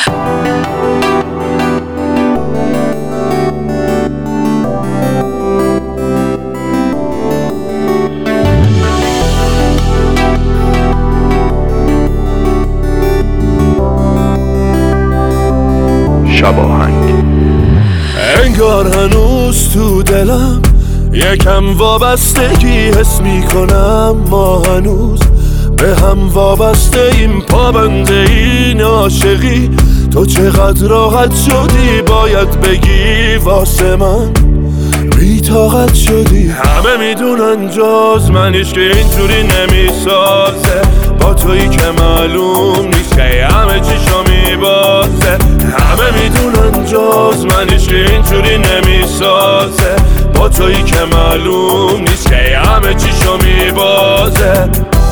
شباهنگ. انگار هنوز تو دلم یکم وابستگی حس میکنم، ما هنوز به هم وابسته ایم، پابند این عاشقی. تو چقدر راحت شدی باید بگی واسه من بی طاقت شدی. همه میدونن جز منیش که اینجوری نمیسازه، با تویی که معلوم نیست که همه چیشو میبازه. همه میدونن جز منیش که اینجوری نمیسازه، با تویی که معلوم نیست که همه چیشو میبازه.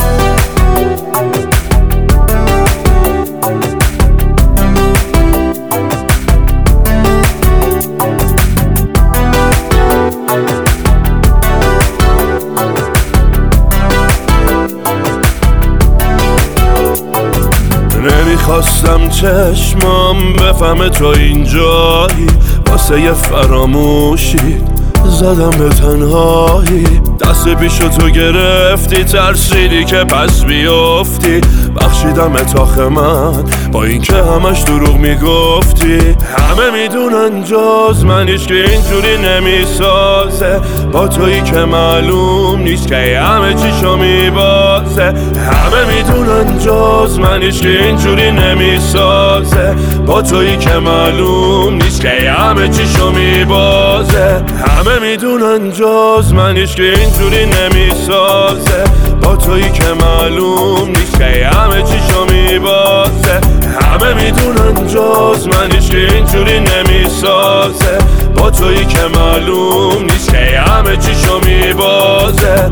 نمیخواستم چشمام بفهمه تو اینجایی، واسه یه فراموشی زدم به تنهایی. دست پیشو تو گرفتی، ترسیدی که پس بیفتی، بخشیدم اتاخ من با اینکه همش دروغ میگفتی. همه میدونن جز منیش که اینجوری نمیسازه، با تویی که معلوم نیست که همه چیشو میبازه. همه میدونن جز منیش که اینجوری نمیسازه، با تویی که معلوم نیست که همه چیشو میبازه. همه میدونن جز منیش که اینجوری نمیسازه، با تویی که معلوم نیست که همه چیشو میبازه. همه میدونن جز منیش که اینجوری نمیسازه، با تویی که معلوم نیست که همه چیشو میبازه.